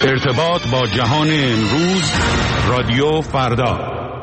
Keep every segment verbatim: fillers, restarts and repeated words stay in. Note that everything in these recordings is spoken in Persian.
ارتباط با جهان امروز، رادیو فردا.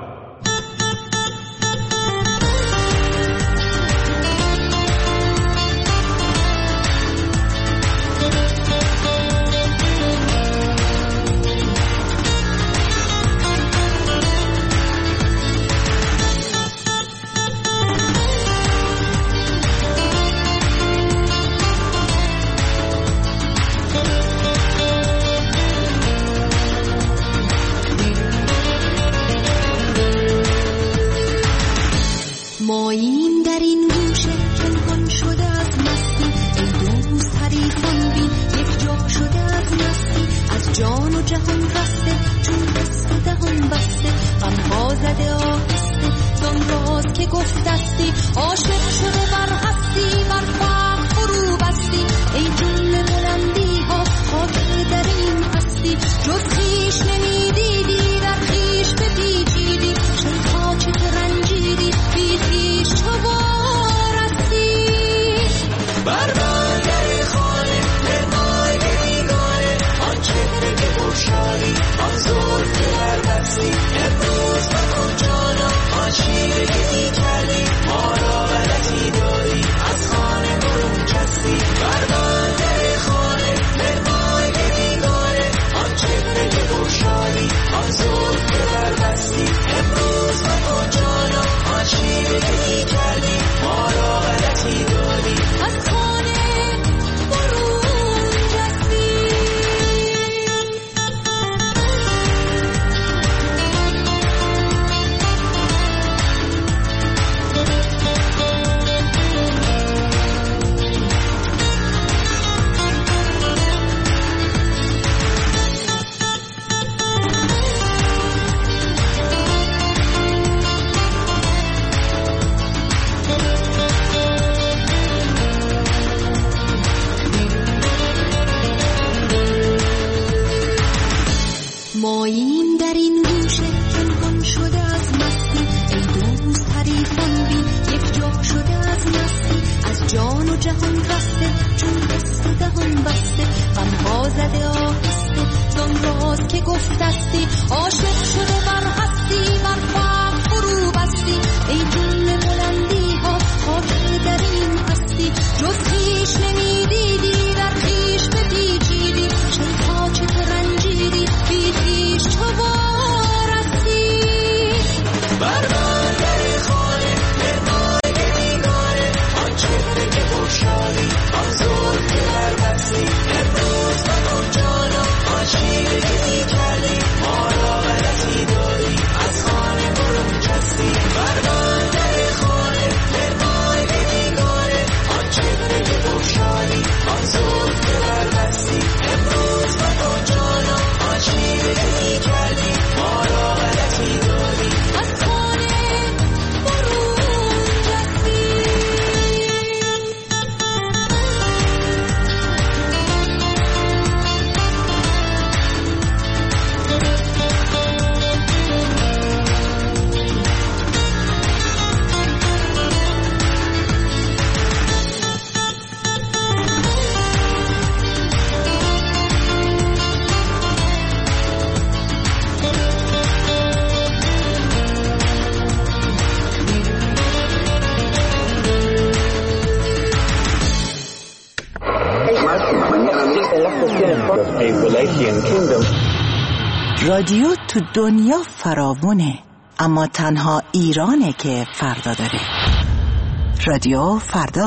رادیو تو دنیا فراوونه، اما تنها ایرانه که فردا داره. رادیو فردا.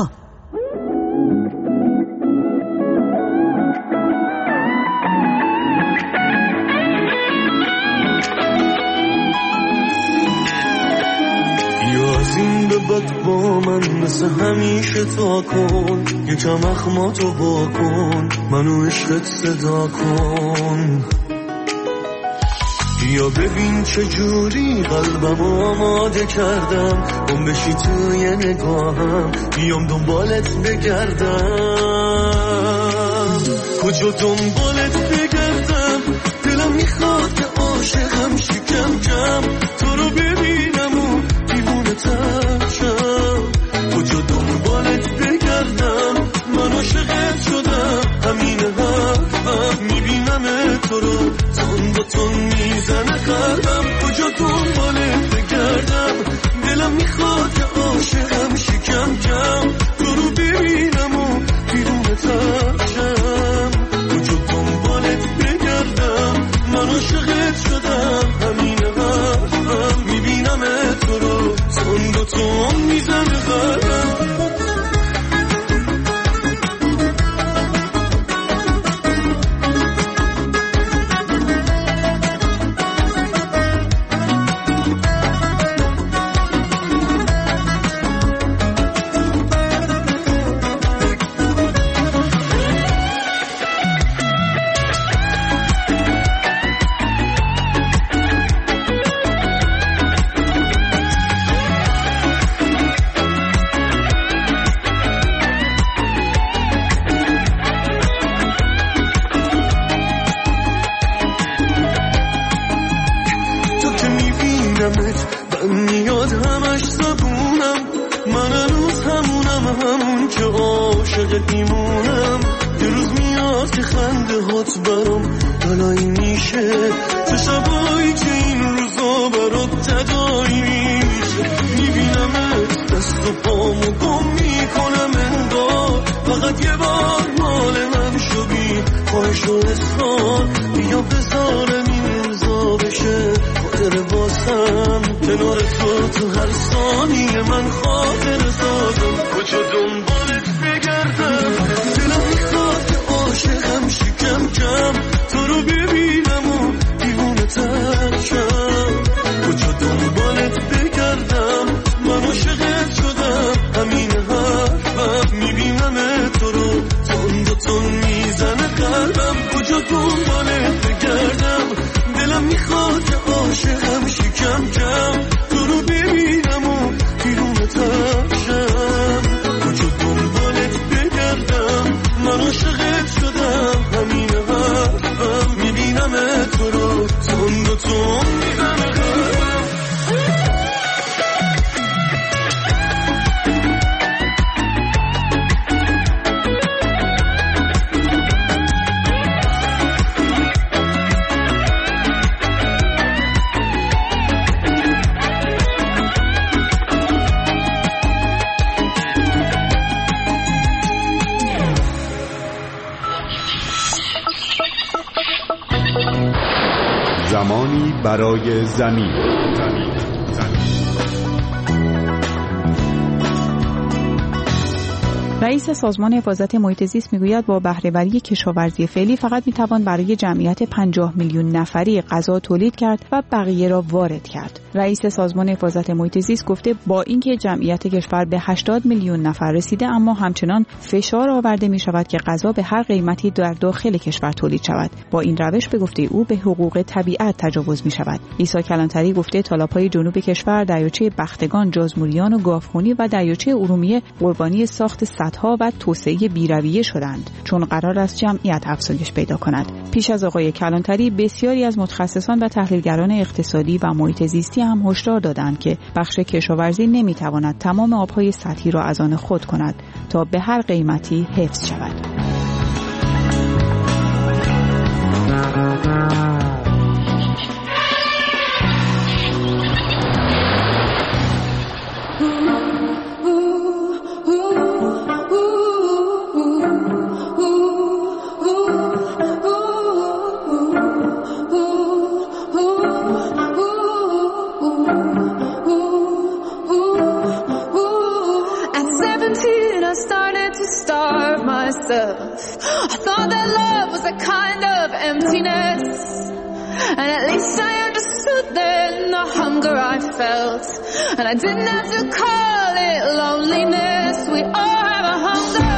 یازین به بد با من مثل همیشه تا کن، یکم اخماتو با کن، منو عشقت صدا کن. یا ببین چجوری قلبمو آماده کردم، گم بشی توی نگاهم، بیام دنبالت بگردم. کجا دنبالت بگردم، دلم میخواد که عاشقم شی کم کم، تو رو ببینم و دیوونه تر شم. کجا دنبالت بگردم، من عاشقت شدم، همین حرفم، میبینم تو رو تون میزنه قلبم، کجا دنبالت بگردم، دلم میخواد که عاشقم شکم کم، تو رو ببینم و بیرونت شم، کجا دنبالت بگردم، من عاشقت شدم، همین حرفم، میبینم تو رو تون دو تون میزنه قلبم. زمانی برای زمین. رئیس سازمان حفاظت محیط زیست میگوید با بهره‌وری کشاورزی فعلی فقط میتوان برای جمعیت پنجاه میلیون نفری غذا تولید کرد و بقیه را وارد کرد. رئیس سازمان حفاظت محیط زیست گفته با اینکه جمعیت کشور به هشتاد میلیون نفر رسیده، اما همچنان فشار آورده می شود که غذا به هر قیمتی در داخل کشور تولید شود. با این روش به گفته او به حقوق طبیعت تجاوز می شود. عیسی کلانتری گفته تالاب‌های جنوب کشور، دریاچه بختگان، جازموریان و گاوخونی و دریاچه ارومیه قربانی ساخت سدها و توسعه بی‌رویه شدند، چون قرار است جمعیت افزایش پیدا کند. پیش از آقای کلانتری بسیاری از متخصصان و تحلیلگران اقتصادی و محیط زیستی هم هشدار دادند که بخش کشاورزی نمیتواند تمام آبهای سطحی را از آن خود کند تا به هر قیمتی حفظ شود. I thought that love was a kind of emptiness, and at least I understood then the hunger I felt, and I didn't have to call it loneliness. We all have a hunger.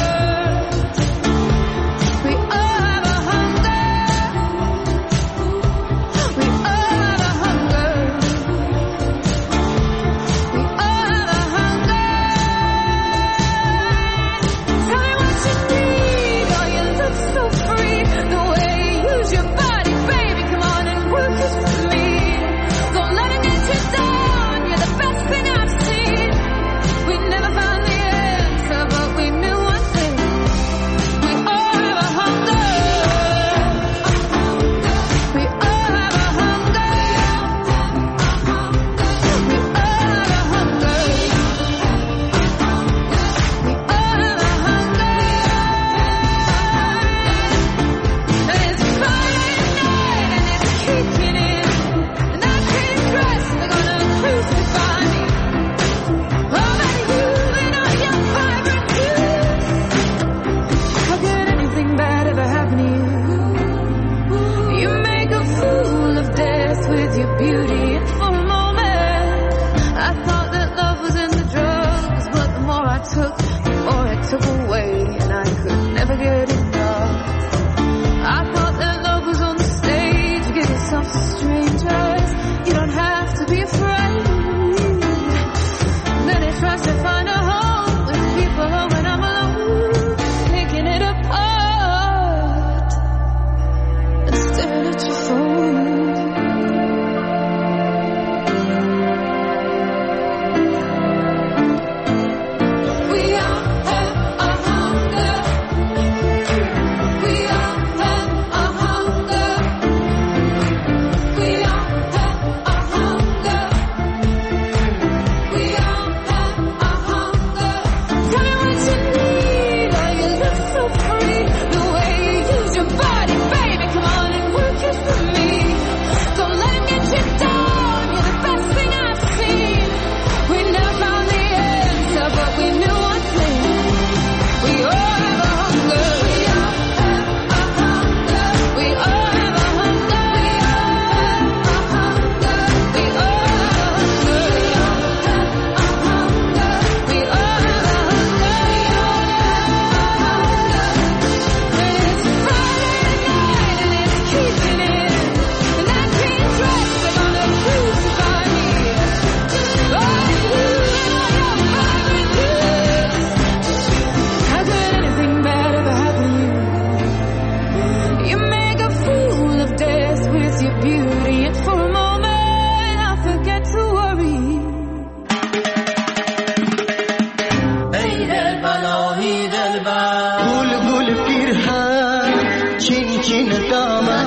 We all have a hunger. We all have a hunger. We all have a hunger. Tell me what you need. Oh, you look so free. The way you use your body, baby. Come on and work it for me. Don't let it get you down. You're the best thing I've seen. We never found the answer, but we knew پیشین دامن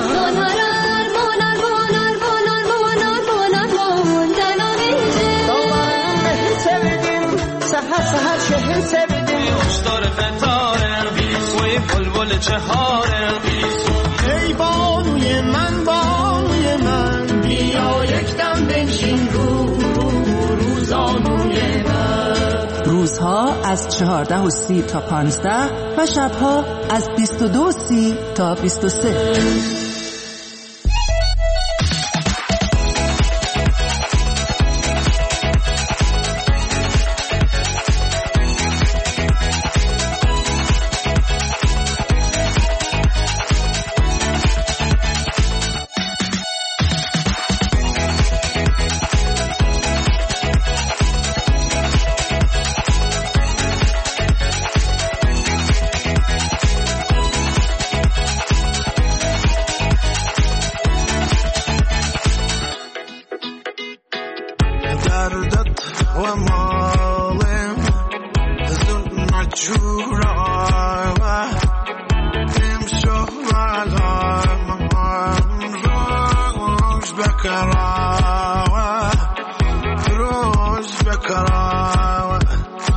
سهر شهر سبدیم اشتار فتاره وی بلبل چهاره ای بانوی من بانوی من بیا یک دم بنشین رو روزانوی من. روزها از چهارده و سی تا پانزده و شبها از بیست و دو و سی تا بیست و سه. دردت و مالم زن نجورا و تمشو علام روز بکرا و روز بکرا و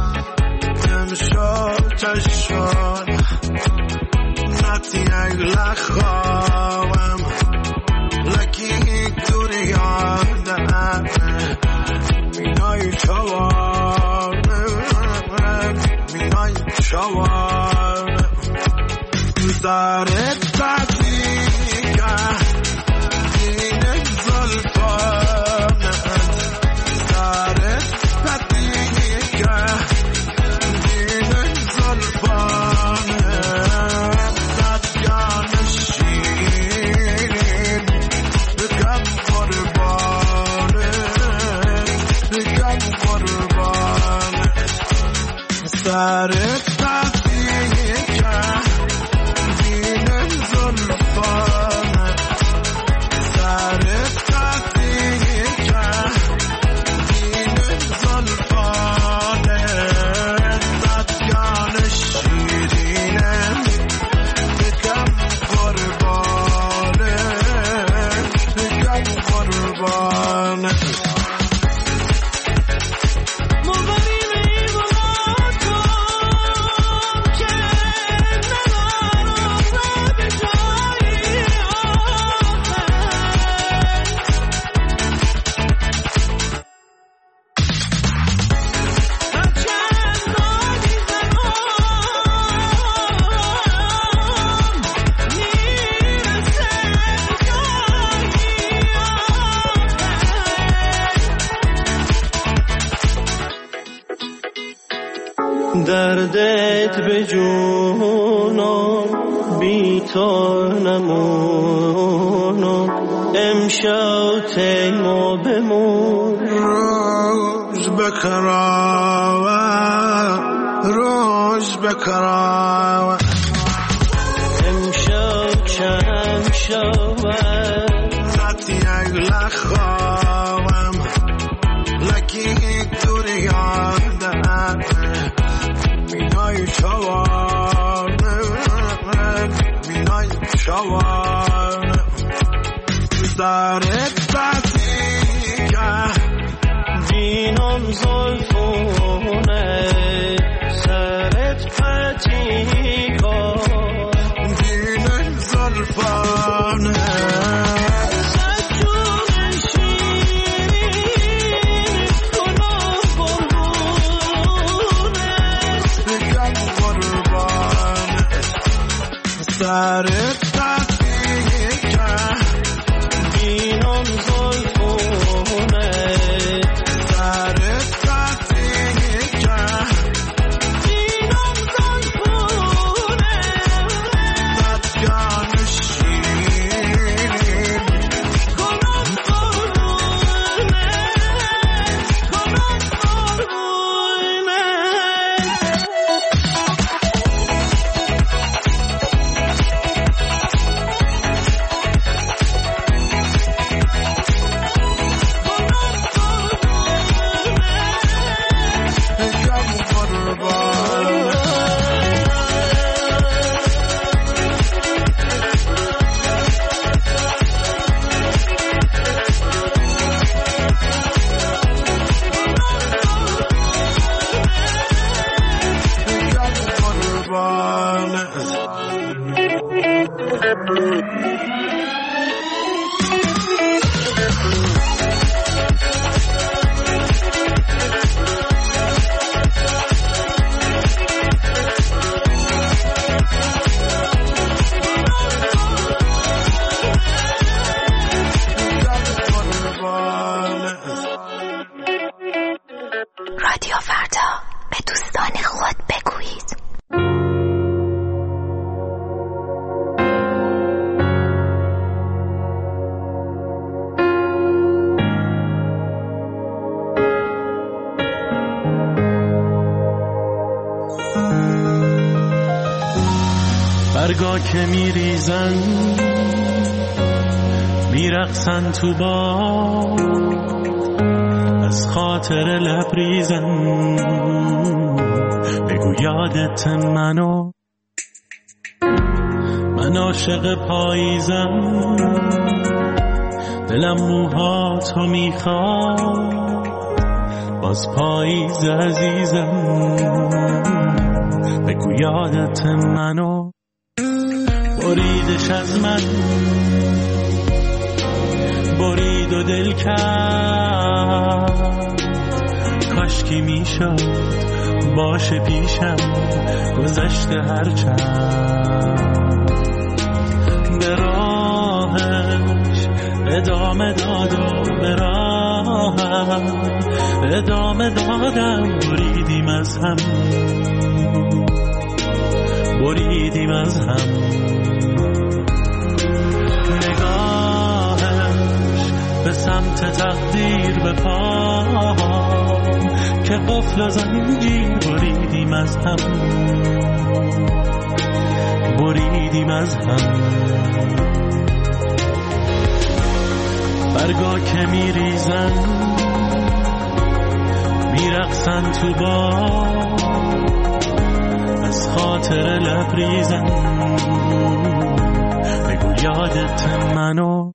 تمشو تشون نتی اگل خوام لکی دوری آدم مینای چوانه مینای چوانه دارت بدیگه دینه زلفانه دارت بدیگه دینه زلفانه دادگان شیرین بکم قربانه بکم قربانه سرت بدیگه دینه زلفانه سرت بدیگه دینه زلفانه دادگان شیرینه بکم قربانه بکم قربانه دردت به جونم بی تو نمونم امشب تیما بمون روز بکراوه روز بکراوه امشب چند شوه نتی اگل خوام لکی دوری آدم مینای چوانه مینای چوانه دارت بدیگه دینم زلفونه سرت پتیگه دینم زلفانه سرت بدیگه دینم زلفونه سرت بدیگه دینم زلفونه رادیو فردا، به دوستان خود بگویید. برگا که میریزن میرقصن تو با از خاطر لبریزن بگو یادت منو من عاشق پاییزم دلم موهاتو میخواد باز پاییز عزیزم بگو یادت منو بریدش از من برید و دل کرد کاشکی میشد باشه پیشم گذشته هرچند به راهش ادامه داد و به راهم ادامه دادم بریدیم از هم بریدیم از هم به سمت تقدیر به پام که قفل و زنجیر بریدیم از هم بریدیم از هم برگا که میریزن میرقصن تو با از خاطر لبریزن بگو یادت منو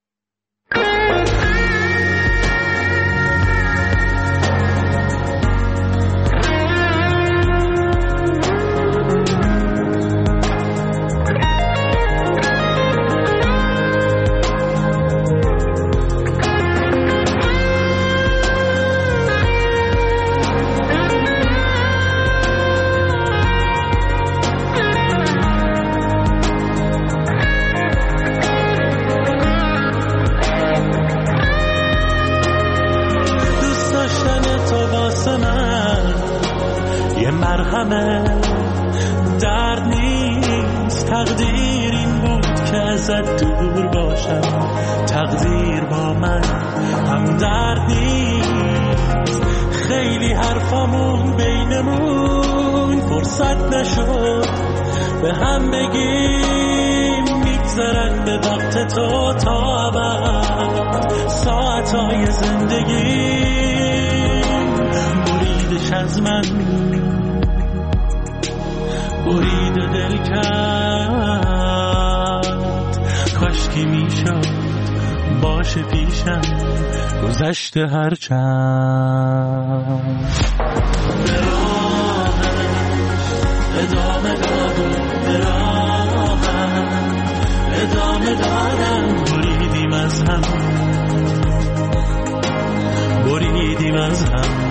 درد نیست تقدیر این بود که ازت دور باشم تقدیر با من هم درد نیست خیلی حرفامون بینمون فرصت نشد به هم بگیم میگذرن به وقت تو تا ابد ساعتهای زندگی بریدش از من برید دل کرد کاشکی میشد باشه پیشم گذشته هرچند به راهش ادامه داد و به راهم ادامه دادم بریدیم از هم بریدیم از هم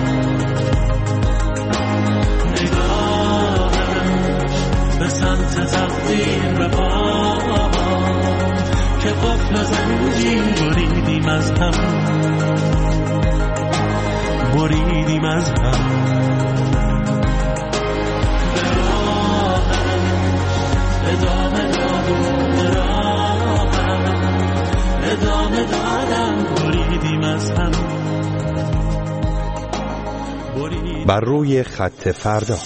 به سمت تقدیر به پا که قفل زنجیر بریدیم از هم بریدیم از هم به راهش ادامه داد و به راهم ادامه دادم بریدیم از هم بر روی خط فردا.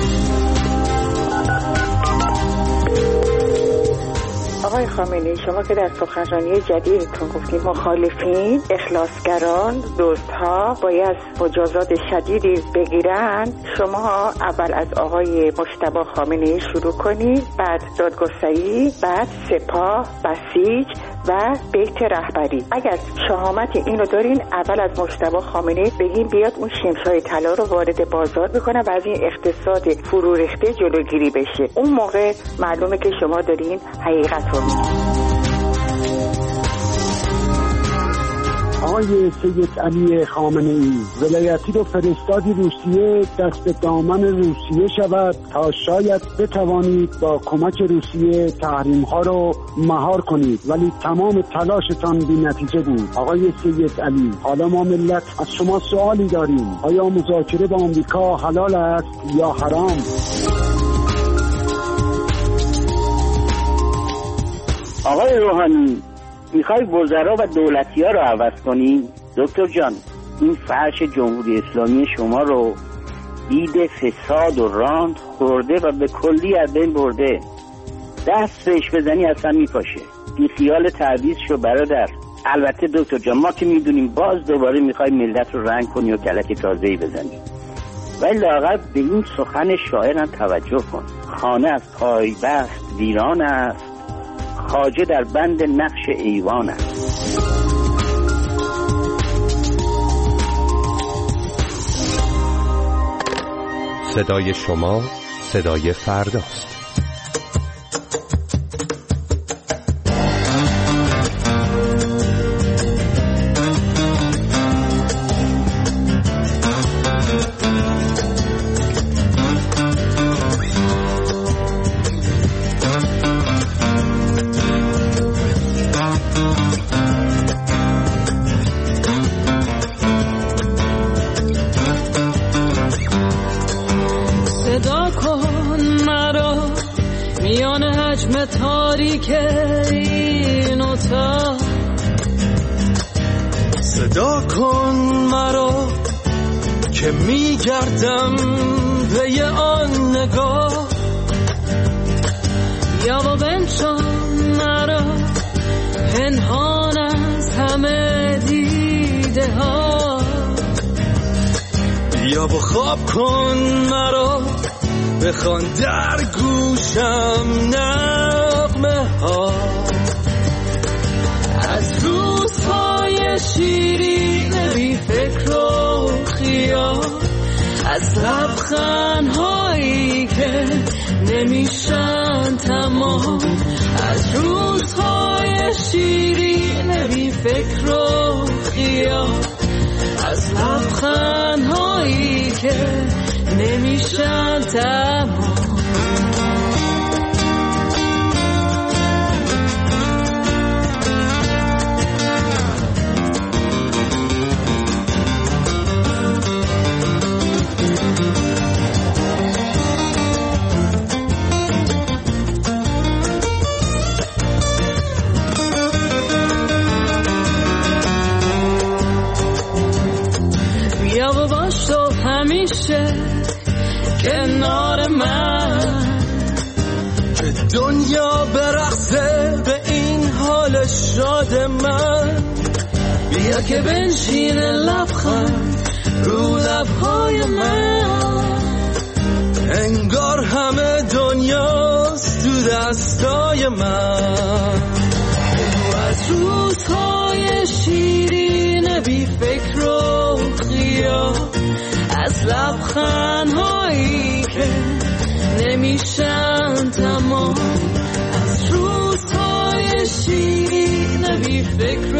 آقای خامنه‌ای، شما که در سخنرانی جدیدتون گفتید مخالفین، اخلاصگران، دزدها باید مجازات شدیدی بگیرن، شما اول از آقای مجتبی خامنه‌ای شروع کنید، بعد دادگستری، بعد سپاه، بسیج و بیت رهبری. اگر شهامت اینو دارین اول از مجتبی خامنه‌ای بگین بیاد اون شمشای طلا رو وارد بازار بکنه و از این اقتصاد فرو ریخته جلوگیری بشه. اون موقع معلومه که شما دارین حقیقت رو میگین. آقای سید علی خامنه‌ای ولایتی رو فرستادی روسیه دست دامن روسیه شود تا شاید بتوانید با کمک روسیه تحریم ها رو مهار کنید، ولی تمام تلاشتان بی نتیجه بود. آقای سید علی، حالا ما ملت از شما سوالی داریم، آیا مذاکره با آمریکا حلال است یا حرام؟ آقای روحانی، میخوای وزرا و دولتی ها رو عوض کنی؟ دکتر جان، این فرش جمهوری اسلامی شما رو دید فساد و راند خورده و به کلی از بین برده. دست بهش بزنی اصلا میپاشه. بی خیال تعویض شو برادر. البته دکتر جان، ما که میدونیم باز دوباره میخوای ملت رو رنگ کنی و کلک تازه‌ای بزنی، ولی لااقل به این سخن شاعرم توجه کن. خانه از پایبست ویران است، خواجه در بند نقش ایوان است. صدای شما صدای فرداست. تاریک این اتاق صدا کن مرا که میگردم به آن نگاه، یا با بنشان مرا پنهان از همه دیده ها، یا با خواب کن مرا بخوان در گوشم نغمه ها از روزهای شیرین بی فکر و خیال، از لبخندهایی که نمیشن تمام، از روزهای شیرین بی فکر و خیال، از لبخندهایی که نمیشن تمام. بیا و باش تو همیشه کنار من، که دنیا برقصه به این حال شاد من. بیا که بنشین لبخند رو لبهای من، انگار همه دنیاست تو دستای من. بگو از روزهای شیرین بی فکر و خیال، از لبخندهایی که نمیشن تمام، از روزهای شیرین بی فکر